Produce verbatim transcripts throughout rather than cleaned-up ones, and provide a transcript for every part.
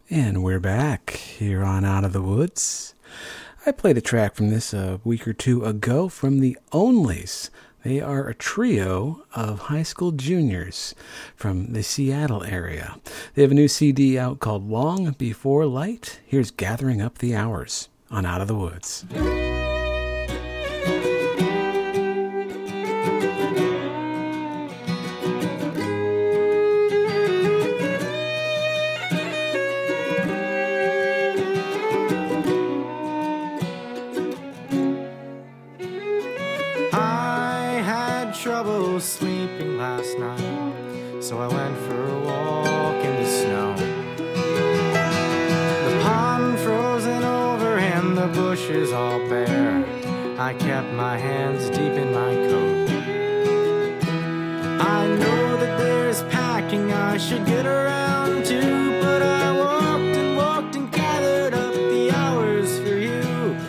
And we're back here on Out of the Woods. I played a track from this a week or two ago from the Onlys. They are a trio of high school juniors from the Seattle area. They have a new C D out called Long Before Light. Here's Gathering Up the Hours on Out of the Woods. Trouble sleeping last night, so I went for a walk in the snow. The pond frozen over and the bushes all bare. I kept my hands deep in my coat. I know that there's packing I should get around to, but I walked and walked and gathered up the hours for you.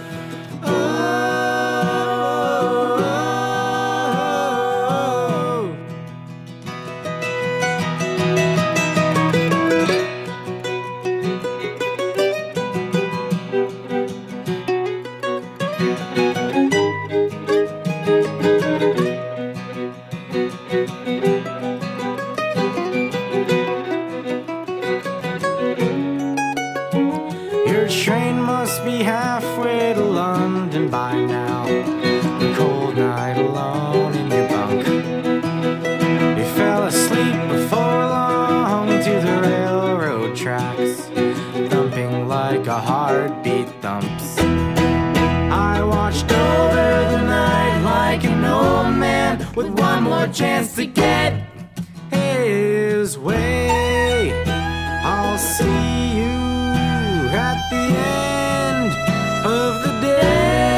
Chance to get his way. I'll see you at the end of the day.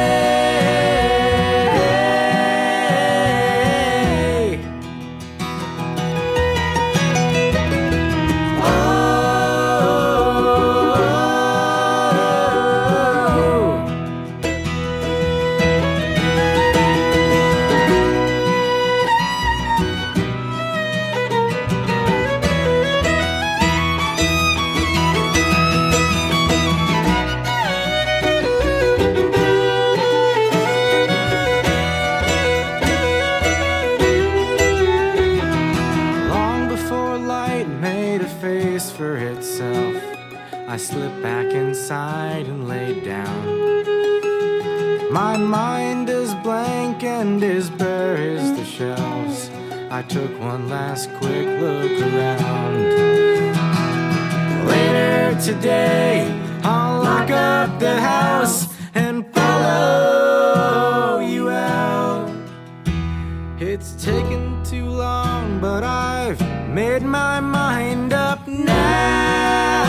I slipped back inside and laid down. My mind is blank and as bare as the shelves. I took one last quick look around. Later today, I'll lock up the house and follow you out. It's taken too long, but I've made my mind up now.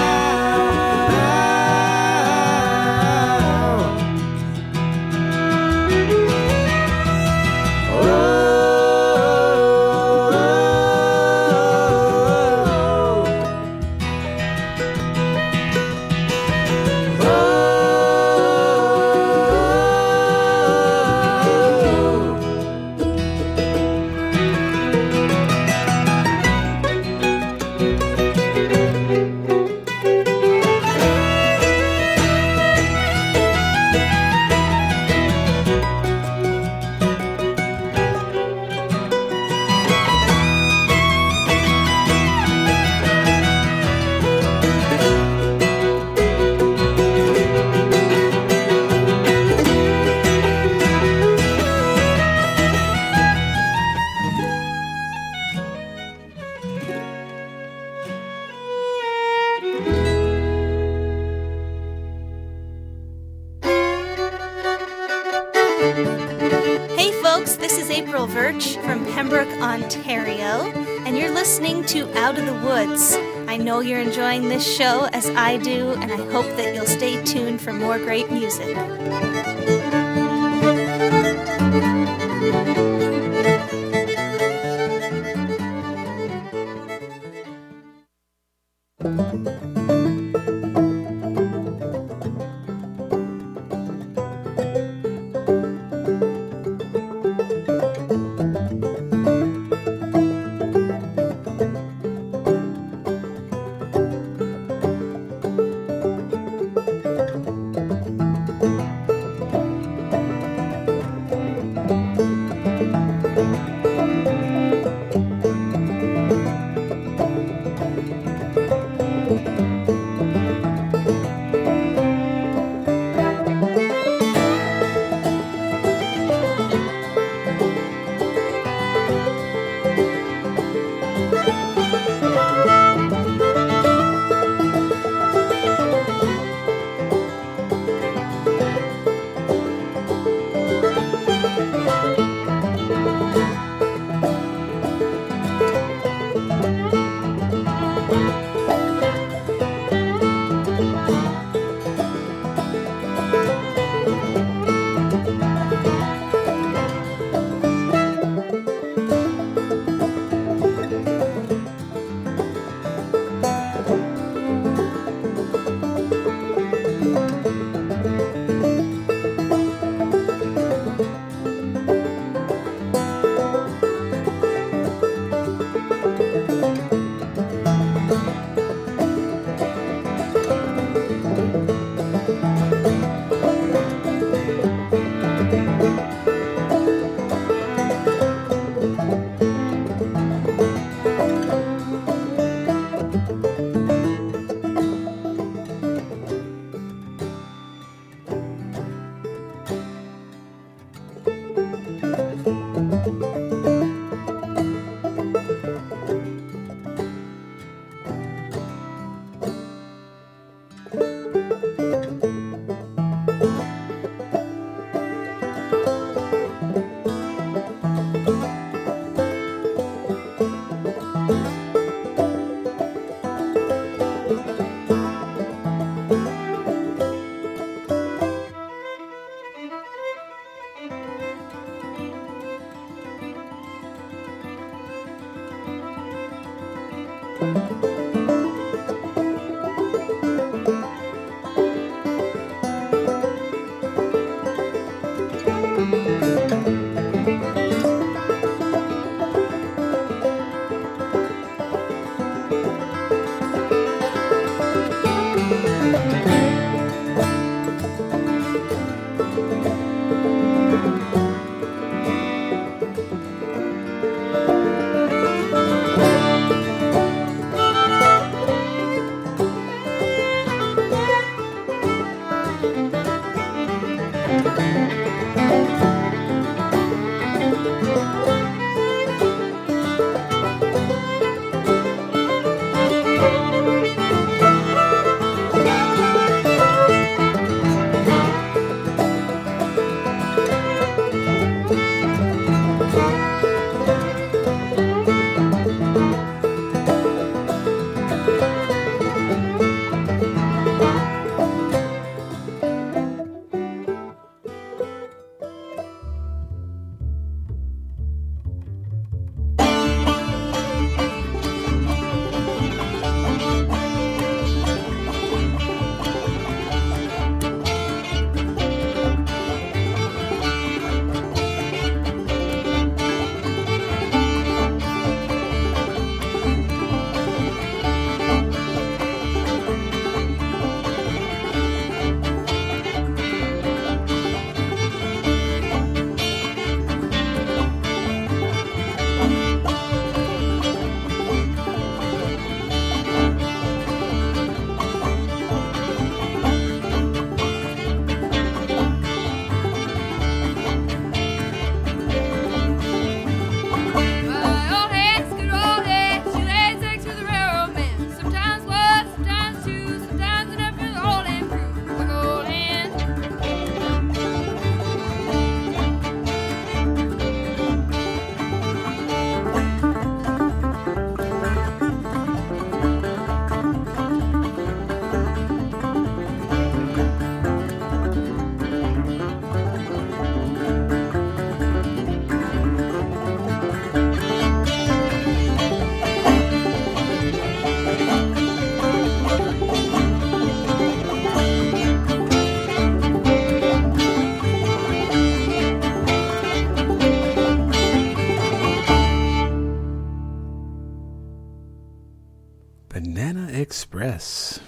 Out of the Woods. I know you're enjoying this show as I do, and I hope that you'll stay tuned for more great music.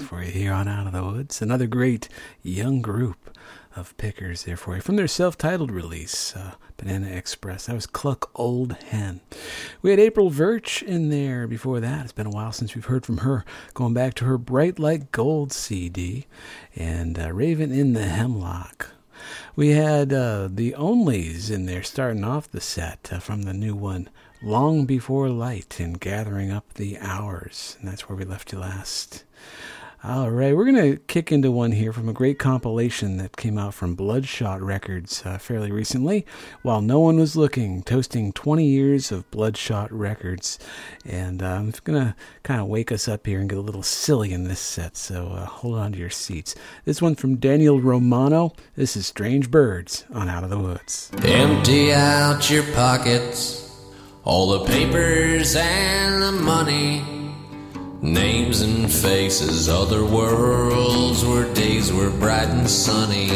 for you here on Out of the Woods. Another great young group of pickers there for you from their self-titled release, uh, Banana Express. That was Cluck Old Hen. We had April Virch in there before that. It's been a while since we've heard from her, going back to her Bright Like Gold C D, and uh, Raven in the Hemlock. We had uh, the Onlys in there starting off the set uh, from the new one, Long Before Light and Gathering Up the Hours. And that's where we left you last. All right, we're going to kick into one here from a great compilation that came out from Bloodshot Records uh, fairly recently, While No One Was Looking, toasting twenty years of Bloodshot Records. And uh, I'm going to kind of wake us up here and get a little silly in this set, so uh, hold on to your seats. This one from Daniel Romano. This is Strange Birds on Out of the Woods. Empty out your pockets, all the papers and the money, names and faces, other worlds where days were bright and sunny.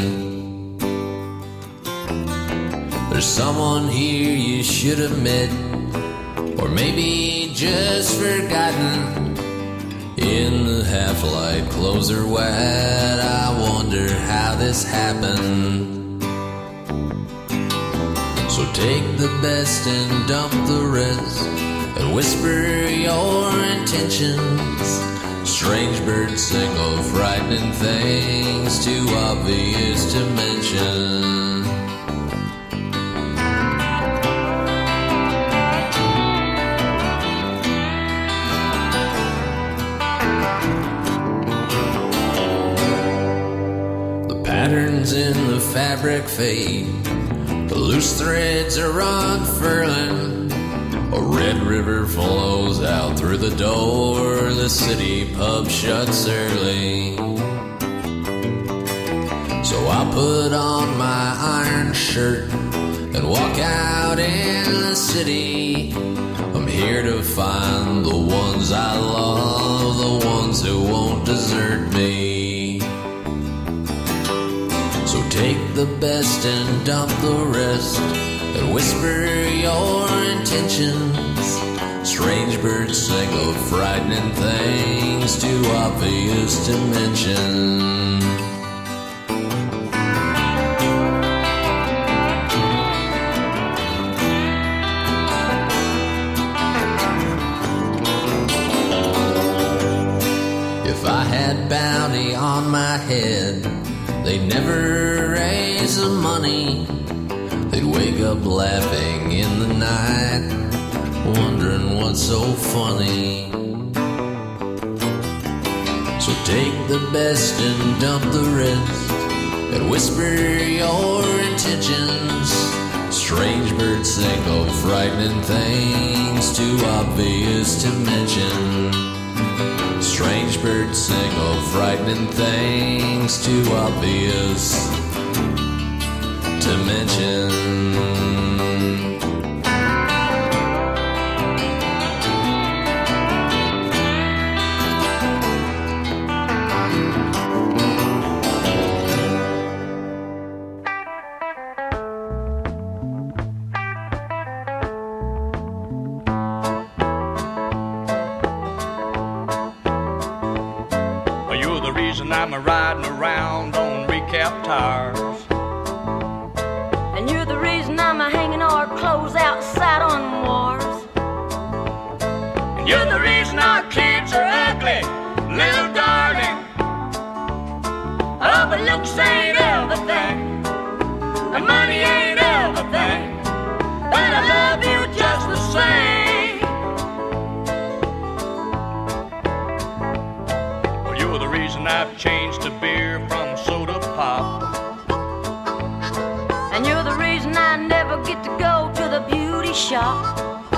There's someone here you should have met, or maybe just forgotten. In the half-light, clothes are wet, I wonder how this happened. So take the best and dump the rest, and whisper your intentions. Strange birds sing of frightening things too obvious to mention. The patterns in the fabric fade, the loose threads are unfurling. A red river flows out through the door, the city pub shuts early. So I put on my iron shirt and walk out in the city. I'm here to find the ones I love, the ones who won't desert me. So take the best and dump the rest, and whisper your intentions. Strange birds sing of frightening things too obvious to mention. If I had bounty on my head, they'd never raise the money. They'd wake up laughing in the night, wondering what's so funny. So take the best and dump the rest, and whisper your intentions. Strange birds sing of frightening things too obvious to mention. Strange birds sing of frightening things too obvious to mention. You're the reason I'm riding around on recap tires. And you're the reason I'm hanging our clothes outside on wars. And you're the reason our kids are ugly, little darling. Oh, but looks ain't everything, and money ain't everything, but I love you just the same. Well, you're the reason I've changed to beer from soda pop. And you're the reason I never get to go to the beauty shop.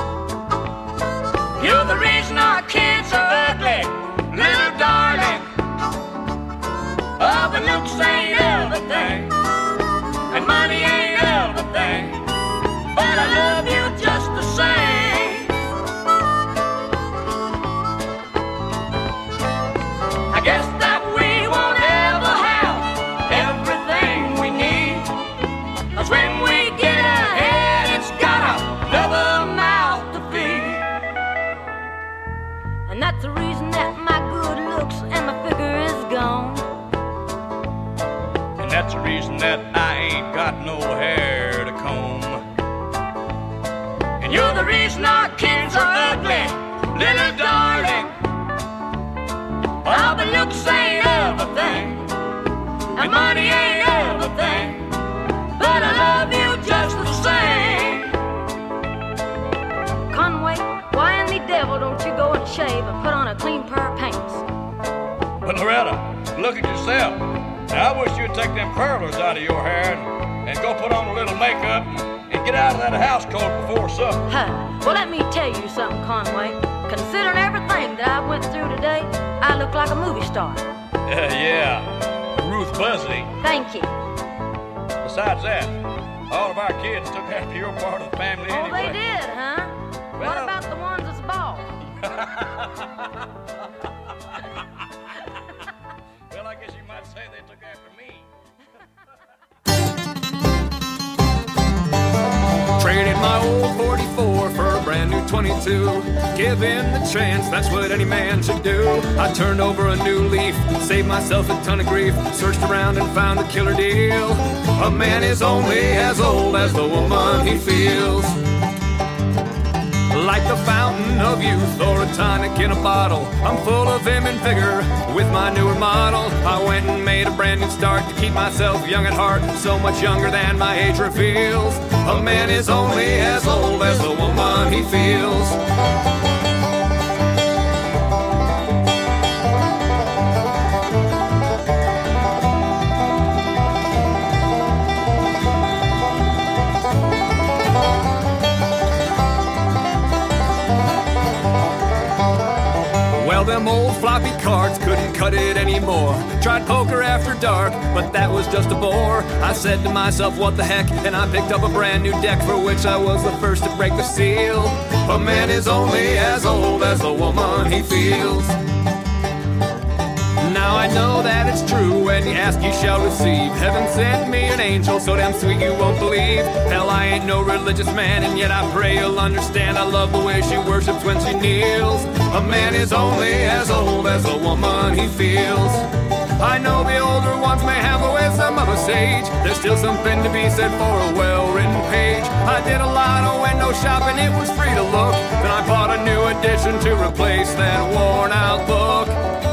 You're the reason our kids are ugly, little darling. Oh, but looks ain't everything, and money ain't everything, but I love you just the same. I guess that we won't ever have everything we need, 'cause when we get ahead, it's got another mouth to feed. And that's the reason that my good looks and my figure reason that I ain't got no hair to comb. And you're the reason our kids are ugly, little darling. Oh, but looks ain't everything, and money ain't everything, but I love you just the same. Conway, why in the devil don't you go and shave and put on a clean pair of pants? But Loretta, look at yourself. Now, I wish you'd take them curlers out of your hair and, and go put on a little makeup and, and get out of that house coat before supper. Huh. Well, let me tell you something, Conway. Considering everything that I went through today, I look like a movie star. Uh, yeah, Ruth Buzzy. Thank you. Besides that, all of our kids took after your part of the family Oh, anyway. they did, huh? Well, what about the ones that's bald? Well, I guess you might say they took after me. Traded my old forty-four for a brand new twenty-two. Given the chance, that's what any man should do. I turned over a new leaf, saved myself a ton of grief, searched around and found a killer deal. A man is only as old as the woman he feels. Like the fountain of youth or a tonic in a bottle, I'm full of vim and vigor with my newer model. I went and made a brand new start to keep myself young at heart, so much younger than my age reveals. A man is only as old as the woman he feels. Well, them old floppy cards couldn't cut it anymore. Tried poker after dark, but that was just a bore. I said to myself, what the heck, and I picked up a brand new deck for which I was the first to break the seal. A man is only as old as the woman he feels. Now I know that it's true, when you ask you shall receive. Heaven sent me an angel so damn sweet you won't believe. Hell, I ain't no religious man, and yet I pray you'll understand I love the way she worships when she kneels. A man is only as old as the woman he feels. I know the older ones may have the wisdom of a sage. There's still something to be said for a well-written page. I did a lot of window shopping, it was free to look. Then I bought a new edition to replace that worn-out book.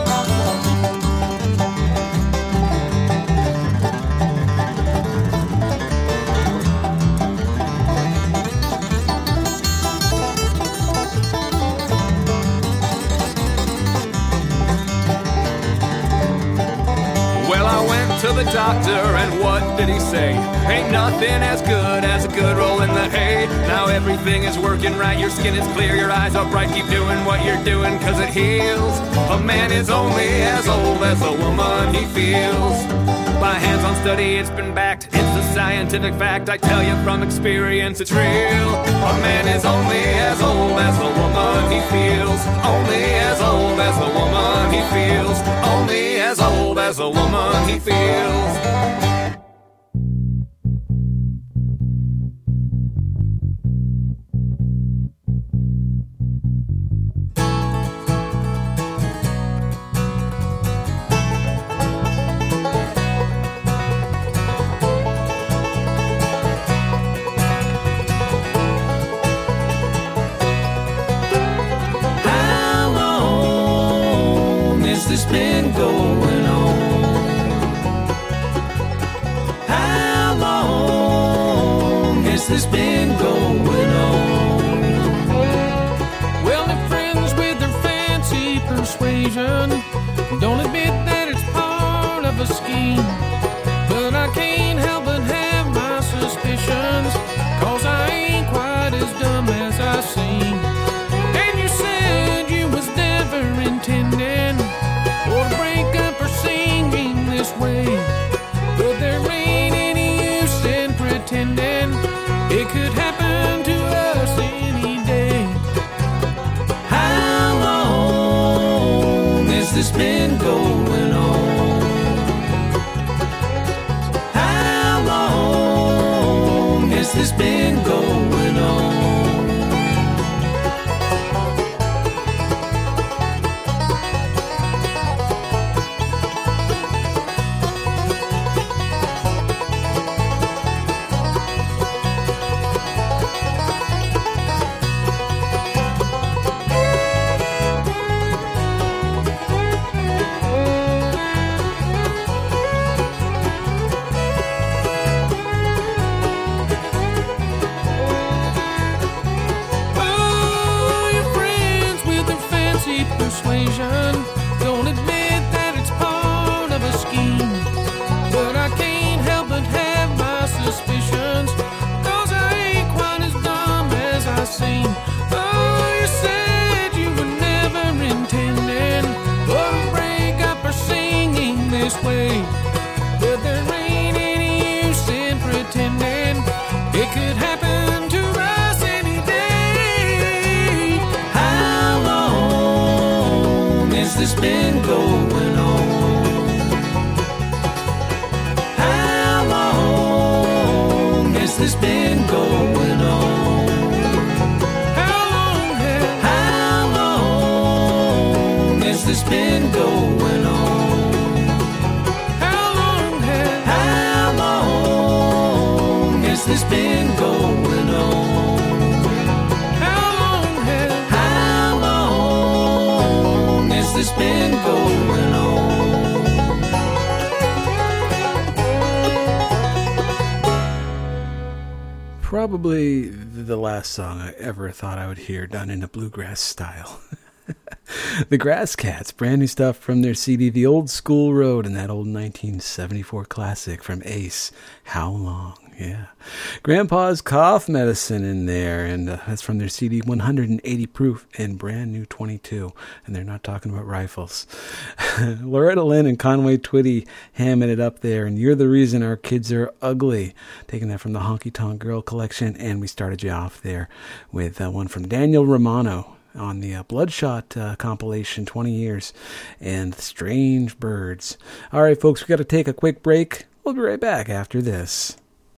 To the doctor, and what did he say? Ain't nothing as good as a good roll in the hay. Now everything is working right, your skin is clear, your eyes are bright. Keep doing what you're doing, cause it heals. A man is only as old as the woman he feels. By hands-on study, it's been backed. It's a scientific fact, I tell you from experience, it's real. A man is only as old as the woman he feels. Only as old as the woman he feels. Only as old as the woman he feels. How long has this been going on? How long has this been going on? Well, they're friends with their fancy persuasion. Don't admit that it's part of a scheme, but I can't help but have my suspicions, cause I ain't quite as dumb as I seem. And you said you was never intending or to break up or singing this way, but there ain't any use in pretending it could happen to this way. But there ain't any use in pretending it could happen to us any day. How long has this been going on? How long has this been going on? How long has, How long has this been going on? how long has, How long has this been going on? how long has, How long has this been going on? Probably the last song I ever thought I would hear done in a bluegrass style. The Grass Cats, brand new stuff from their C D, The Old School Road, and that old nineteen seventy-four classic from Ace, How Long? Yeah. Grandpa's Cough Medicine in there, and uh, that's from their C D, one hundred eighty proof and brand new twenty-two, and they're not talking about rifles. Loretta Lynn and Conway Twitty hamming it up there, and You're the Reason Our Kids Are Ugly, taking that from the Honky Tonk Girl collection, and we started you off there with uh, one from Daniel Romano on the uh, Bloodshot uh, compilation, twenty years, and Strange Birds. All right, folks, we got to take a quick break. We'll be right back after this.